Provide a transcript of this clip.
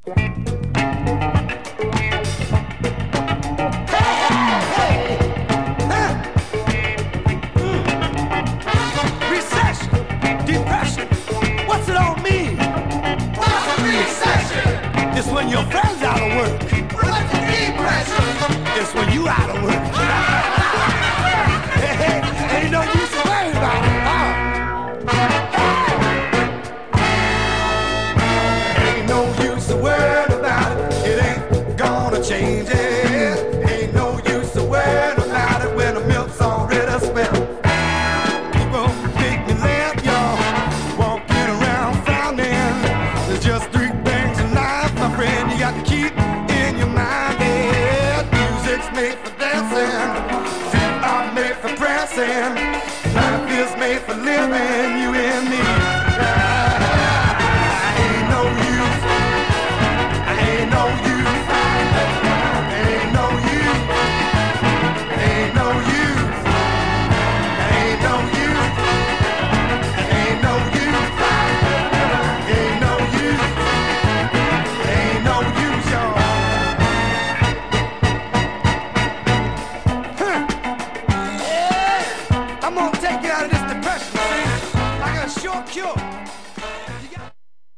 Recession, depression, what's it all mean? What's a recession? It's when your friend's out of work. What's a depression? It's when you out of work. Hey, ain't no use to worry about it. Ain't no use to worry about it. It ain't gonna change it. Ain't no use to worry about it when the milk's already spilled. People make me laugh, y'all. Walking around frowning. There's just three things in life, my friend. You got to keep in your mind. Yeah, music's made for dancing. Feet are made for pressing. Life is made for living. You and me. Ain't no use. Ain't no use. Ain't no use. Ain't no use. Ain't no use. Ain't no use. Ain't no use. Ain't no use, y'all. Yeah, I'm gonna take you out of this depression. I got a short cure.